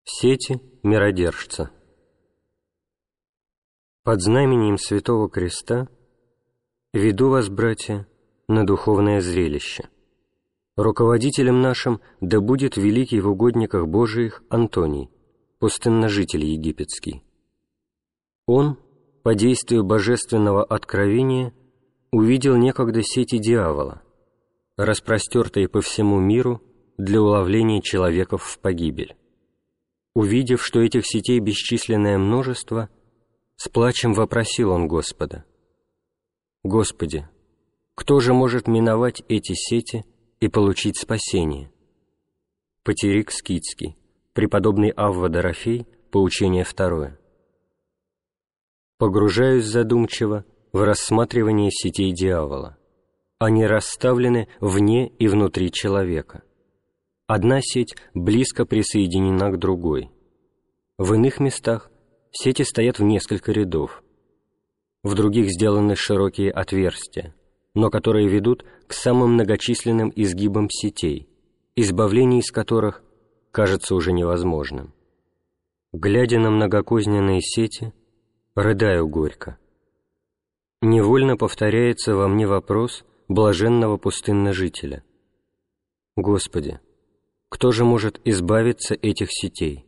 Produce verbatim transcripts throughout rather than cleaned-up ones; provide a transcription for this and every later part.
Сети миродержца. Под знамением Святого Креста веду вас, братья, на духовное зрелище. Руководителем нашим да будет великий в угодниках Божиих Антоний, пустынножитель египетский. Он, по действию божественного откровения, увидел некогда сети дьявола, распростертые по всему миру для уловления человеков в погибель. Увидев, что этих сетей бесчисленное множество, с плачем вопросил он Господа: «Господи, кто же может миновать эти сети и получить спасение?» Патерик Скитский, преподобный Авва Дорофей, поучение второе. Погружаюсь задумчиво в рассматривание сетей дьявола. Они расставлены вне и внутри человека. Одна сеть близко присоединена к другой. В иных местах сети стоят в несколько рядов. В других сделаны широкие отверстия, но которые ведут к самым многочисленным изгибам сетей, избавление из которых кажется уже невозможным. Глядя на многокозненные сети, рыдаю горько. Невольно повторяется во мне вопрос блаженного пустынножителя: «Господи, кто же может избавиться этих сетей?»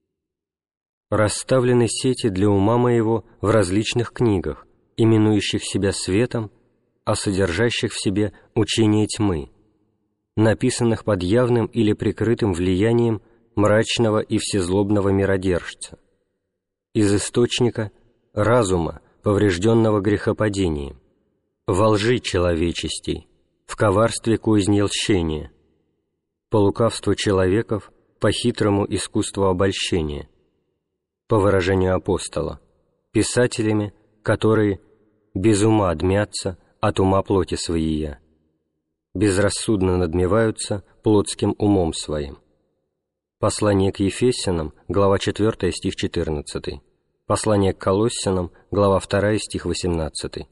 Расставлены сети для ума моего в различных книгах, именующих себя светом, а содержащих в себе учение тьмы, написанных под явным или прикрытым влиянием мрачного и всезлобного миродержца, из источника разума, поврежденного грехопадением, во лжи человечестей, в коварстве козни лщения, по лукавству человеков, по хитрому искусству обольщения, по выражению апостола, писателями, которые без ума дмятся от ума плоти своия, безрассудно надмеваются плотским умом своим. Послание к Ефесянам, глава четвёртая, стих четырнадцатый. Послание к Колоссянам, глава вторая, стих восемнадцатый.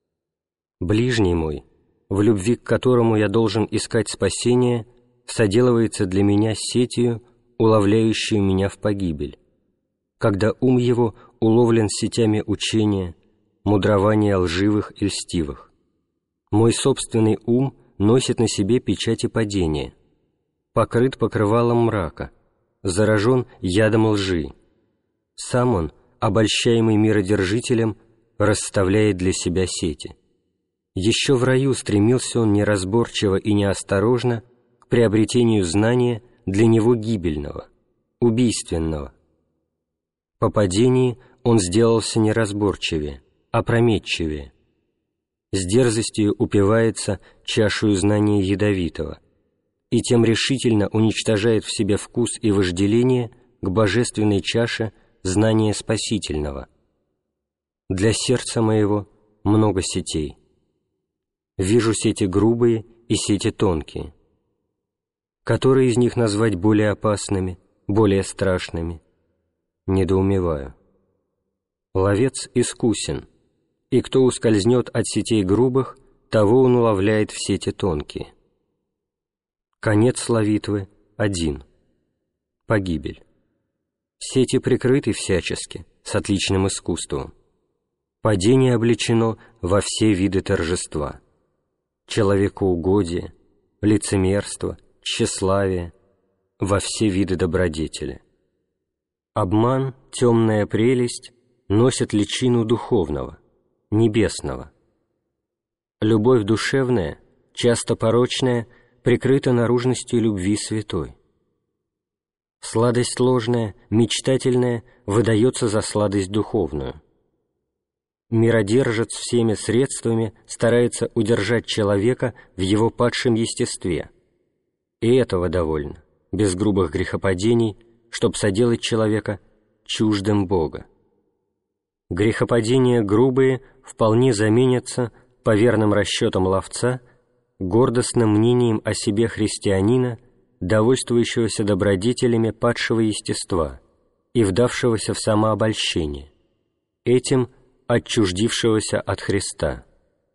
«Ближний мой, в любви к которому я должен искать спасение, соделывается для меня сетью, уловляющую меня в погибель, когда ум его уловлен сетями учения, мудрования лживых и льстивых. Мой собственный ум носит на себе печати падения, покрыт покрывалом мрака, заражен ядом лжи. Сам он, обольщаемый миродержителем, расставляет для себя сети. Еще в раю стремился он неразборчиво и неосторожно к приобретению знания для него гибельного, убийственного. По падении он сделался неразборчивее, опрометчивее. С дерзостью упивается чашею знания ядовитого и тем решительно уничтожает в себе вкус и вожделение к божественной чаше знания спасительного. Для сердца моего много сетей. Вижу сети грубые и сети тонкие. Которые из них назвать более опасными, более страшными? Недоумеваю. Ловец искусен, и кто ускользнет от сетей грубых, того он уловляет в сети тонкие. Конец ловитвы один — погибель. Сети прикрыты всячески, с отличным искусством. Падение облечено во все виды торжества: человекоугодие, лицемерство, тщеславие, во все виды добродетели. Обман, темная прелесть носят личину духовного, небесного. Любовь душевная, часто порочная, прикрыта наружностью любви святой. Сладость ложная, мечтательная выдается за сладость духовную. Миродержец всеми средствами старается удержать человека в его падшем естестве, и этого довольно, без грубых грехопадений, чтоб соделать человека чуждым Бога. Грехопадения грубые вполне заменятся, по верным расчетам ловца, гордостным мнением о себе христианина, довольствующегося добродетелями падшего естества и вдавшегося в самообольщение, этим отчуждившегося от Христа.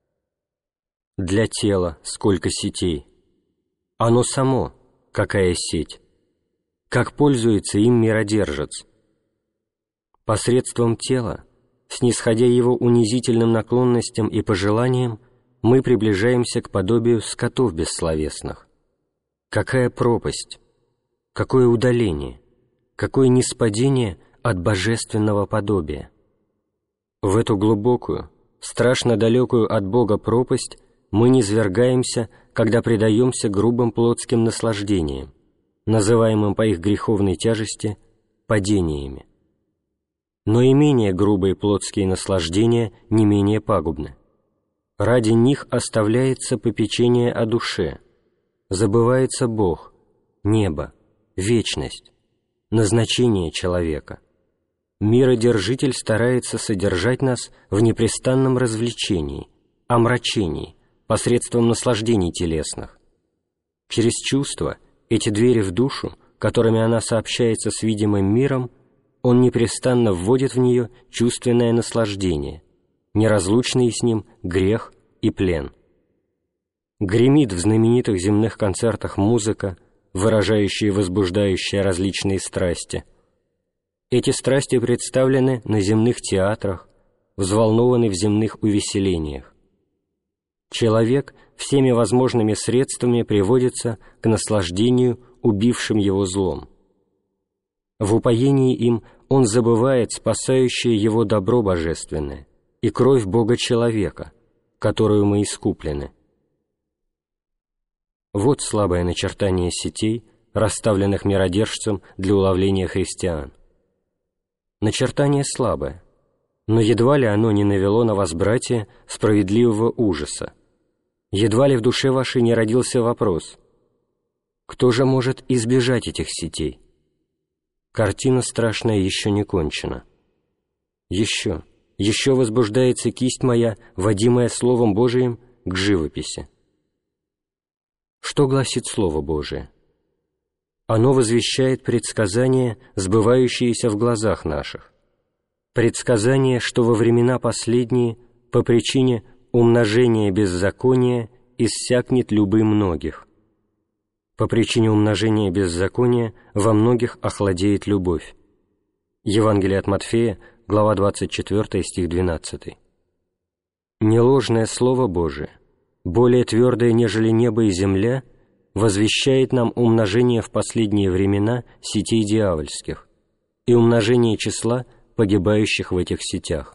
Для тела сколько сетей, оно само какая сеть, как пользуется им миродержец. Посредством тела, снисходя его унизительным наклонностям и пожеланиям, мы приближаемся к подобию скотов бессловесных. Какая пропасть, какое удаление, какое ниспадение от божественного подобия! В эту глубокую, страшно далекую от Бога пропасть мы низвергаемся, когда предаемся грубым плотским наслаждениям, называемым по их греховной тяжести падениями. Но и менее грубые плотские наслаждения не менее пагубны. Ради них оставляется попечение о душе, забывается Бог, небо, вечность, назначение человека. Миродержитель старается содержать нас в непрестанном развлечении, омрачении, посредством наслаждений телесных. Через чувства, эти двери в душу, которыми она сообщается с видимым миром, он непрестанно вводит в нее чувственное наслаждение, неразлучные с ним грех и плен. Гремит в знаменитых земных концертах музыка, выражающая и возбуждающая различные страсти. Эти страсти представлены на земных театрах, взволнованы в земных увеселениях. Человек всеми возможными средствами приводится к наслаждению убившим его злом. В упоении им он забывает спасающее его добро божественное и кровь Бога-человека, которую мы искуплены. Вот слабое начертание сетей, расставленных миродержцем для уловления христиан. Начертание слабое, но едва ли оно не навело на вас, братья, справедливого ужаса. Едва ли в душе вашей не родился вопрос: кто же может избежать этих сетей? Картина страшная еще не кончена. Еще, еще возбуждается кисть моя, водимая Словом Божиим, к живописи. Что гласит Слово Божие? Оно возвещает предсказания, сбывающиеся в глазах наших. Предсказания, что во времена последние, по причине умножения беззакония, иссякнет любы многих. По причине умножения беззакония во многих охладеет любовь. Евангелие от Матфея, глава двадцать четвёртая, стих двенадцатый. Неложное Слово Божие, более твердое, нежели небо и земля, возвещает нам умножение в последние времена сетей дьявольских и умножение числа погибающих в этих сетях.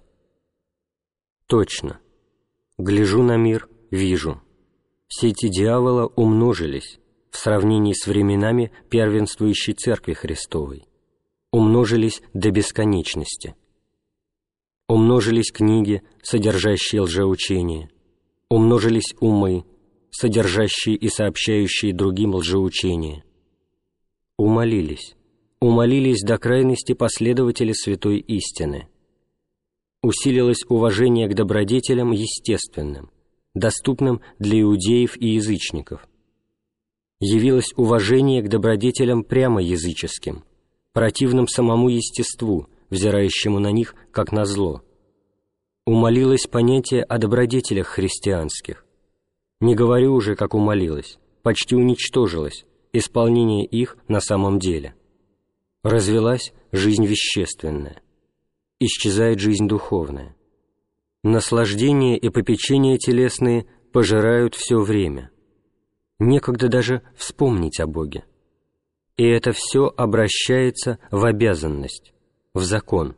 Точно. Гляжу на мир, вижу. Сети дьявола умножились в сравнении с временами первенствующей Церкви Христовой, умножились до бесконечности. Умножились книги, содержащие лжеучения, умножились умы, содержащие и сообщающие другим лжеучения. Умолились, умолились до крайности последователи святой истины. Усилилось уважение к добродетелям естественным, доступным для иудеев и язычников. Явилось уважение к добродетелям прямо языческим, противным самому естеству, взирающему на них как на зло. Умолилось понятие о добродетелях христианских. Не говорю уже, как умолилось, почти уничтожилось исполнение их на самом деле. Развелась жизнь вещественная, исчезает жизнь духовная. Наслаждения и попечения телесные пожирают все время. Некогда даже вспомнить о Боге. И это все обращается в обязанность, в закон.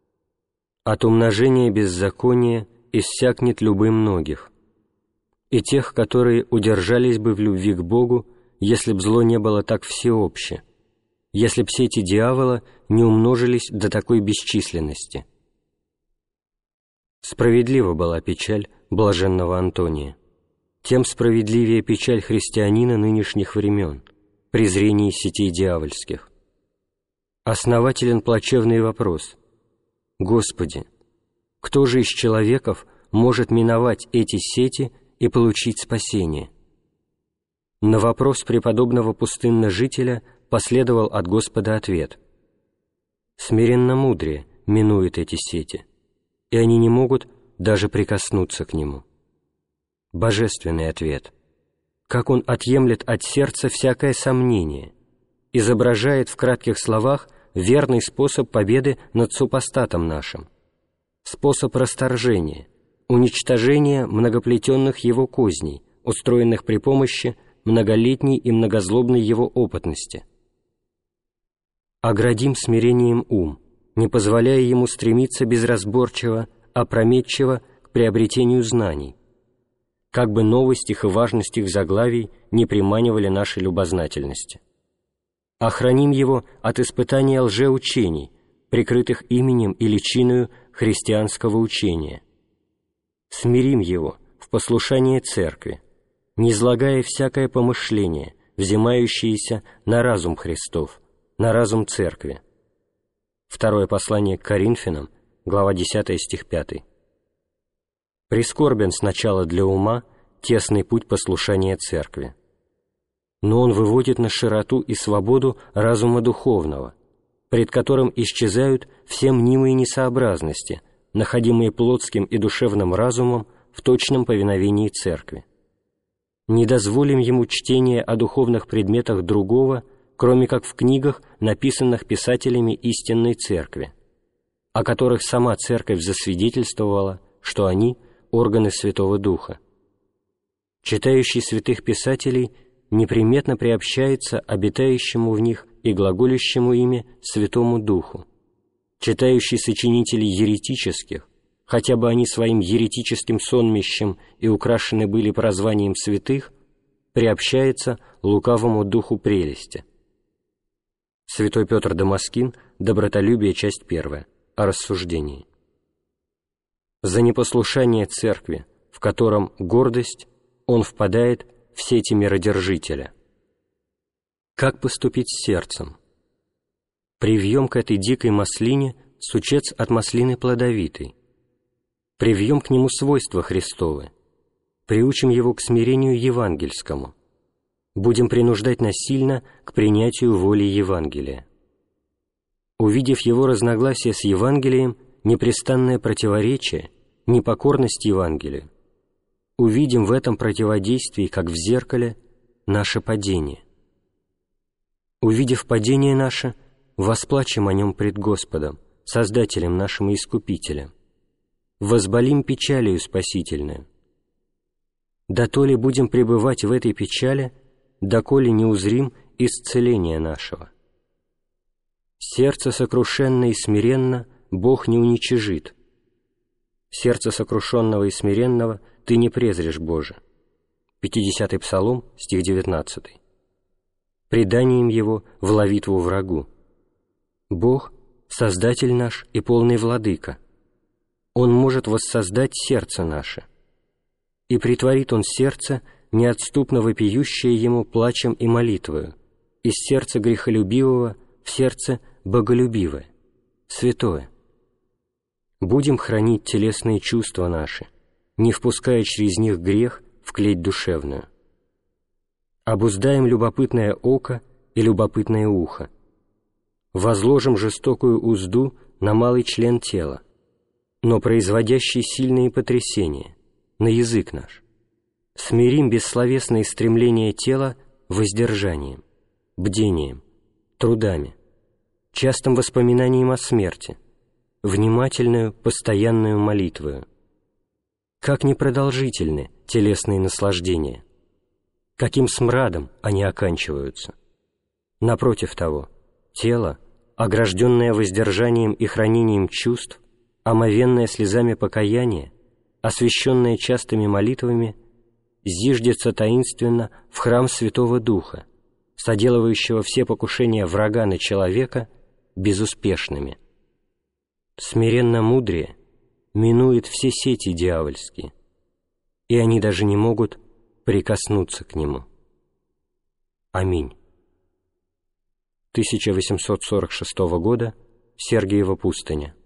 От умножения беззакония иссякнет любы многих, и тех, которые удержались бы в любви к Богу, если б зло не было так всеобще, если б сети дьявола не умножились до такой бесчисленности. Справедлива была печаль блаженного Антония, тем справедливее печаль христианина нынешних времен, презрение сетей дьявольских. Основателен плачевный вопрос: Господи, кто же из человеков может миновать эти сети и получить спасение? На вопрос преподобного пустынножителя последовал от Господа ответ: смиренно-мудрее минует эти сети, и они не могут даже прикоснуться к нему. Божественный ответ, как он отъемлет от сердца всякое сомнение изображает в кратких словах верный способ победы над супостатом нашим, способ расторжения, уничтожения многоплетенных его козней, устроенных при помощи многолетней и многозлобной его опытности. Оградим смирением ум, не позволяя ему стремиться безразборчиво, опрометчиво к приобретению знаний, как бы новость их и важность их заглавий не приманивали нашей любознательности. Охраним его от испытания лжеучений, прикрытых именем и личиною христианского учения. Смирим его в послушание Церкви, не излагая всякое помышление, взимающееся на разум Христов, на разум Церкви. Второе послание к Коринфянам, глава десятая, стих пятый. Прискорбен сначала для ума тесный путь послушания Церкви, но он выводит на широту и свободу разума духовного, пред которым исчезают все мнимые несообразности, находимые плотским и душевным разумом в точном повиновении Церкви. Не дозволим ему чтения о духовных предметах другого, кроме как в книгах, написанных писателями истинной Церкви, о которых сама Церковь засвидетельствовала, что они — органы Святого Духа. Читающий святых писателей неприметно приобщается обитающему в них и глаголющему ими Святому Духу. Читающий сочинителей еретических, хотя бы они своим еретическим сонмищем и украшены были прозванием святых, приобщается лукавому духу прелести. Святой Петр Дамаскин, «Добротолюбие», часть первая, о рассуждении. За непослушание Церкви, в котором гордость, он впадает в сети миродержителя. Как поступить с сердцем? Привьем к этой дикой маслине сучец от маслины плодовитой. Привьем к нему свойства Христовы. Приучим его к смирению евангельскому. Будем принуждать насильно к принятию воли Евангелия. Увидев его разногласие с Евангелием, непрестанное противоречие, непокорность Евангелию, увидим в этом противодействии, как в зеркале, наше падение. Увидев падение наше, восплачем о нем пред Господом, Создателем нашим и Искупителем, возболим печалью спасительную. Доколе будем пребывать в этой печали, доколе не узрим исцеления нашего. Сердце сокрушенно и смиренно Бог не уничижит. Сердце сокрушенного и смиренного Ты не презришь, Боже. пятидесятый Псалом, стих девятнадцатый. Преданием его в ловитву врагу. Бог — Создатель наш и полный Владыка. Он может воссоздать сердце наше. И притворит Он сердце, неотступно вопиющее Ему плачем и молитвою, из сердца грехолюбивого в сердце боголюбивое, святое. Будем хранить телесные чувства наши, не впуская через них грех в клеть душевную. Обуздаем любопытное око и любопытное ухо. Возложим жестокую узду на малый член тела, но производящий сильные потрясения, на язык наш. Смирим бессловесные стремления тела воздержанием, бдением, трудами, частым воспоминанием о смерти, внимательную, постоянную молитвою. Как непродолжительны телесные наслаждения, каким смрадом они оканчиваются. Напротив того, тело, огражденное воздержанием и хранением чувств, омовенное слезами покаяния, освященное частыми молитвами, зиждется таинственно в храм Святого Духа, соделывающего все покушения врага на человека безуспешными. Смиренно мудрее минует все сети дьявольские, и они даже не могут прикоснуться к нему. Аминь. тысяча восемьсот сорок шестого года, Сергиева пустыня.